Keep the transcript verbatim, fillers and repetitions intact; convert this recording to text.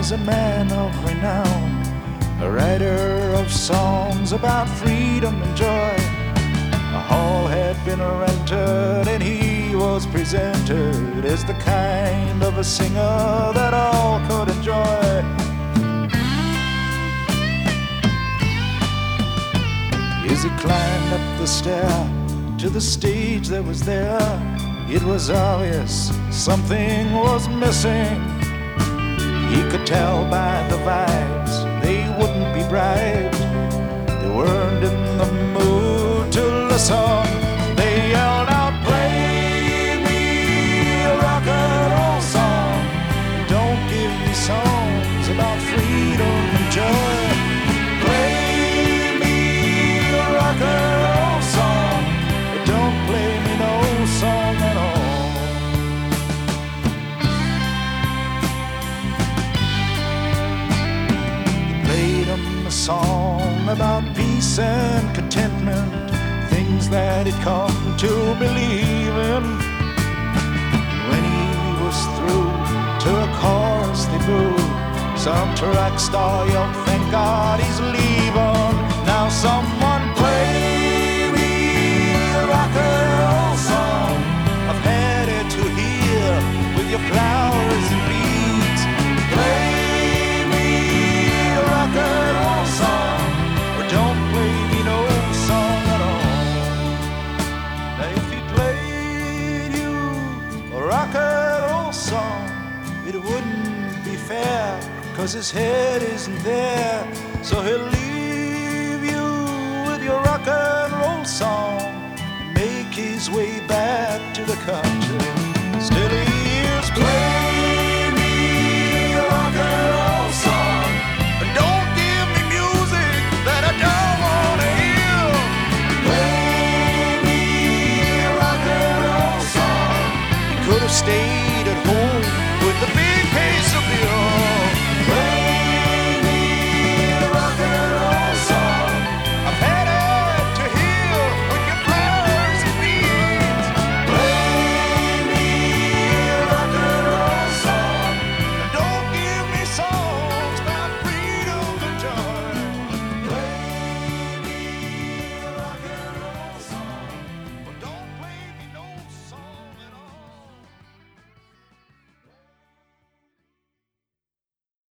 was a man of renown, a writer of songs about freedom and joy. A hall had been rented and he was presented as the kind of a singer that all could enjoy. As he climbed up the stair to the stage that was there, it was obvious something was missing. He could tell by the vibes they wouldn't be bribed. They weren't in the mood to listen. They yelled out, "Play me a rock and roll song. Don't give me songs about freedom and joy. Play me a rock and roll song, but don't play me no song at all." A song about peace and contentment, things that he'd come to believe in. When he was through, to a chorus they blew. Some track star yelled, "Thank God he's leaving." Now someone play me a rock and roll song. I've had it to hear with your flowers and beads. Play me a rock and roll song, or don't play me no song at all. Now if he played you a rock and roll song, it wouldn't be fair, 'cause his head isn't there. So he'll leave you with your rock and roll song, make his way back to the country. Still he is play me a rock and roll song, but don't give me music that I don't wanna hear. Play me a rock and roll song. He could have stayed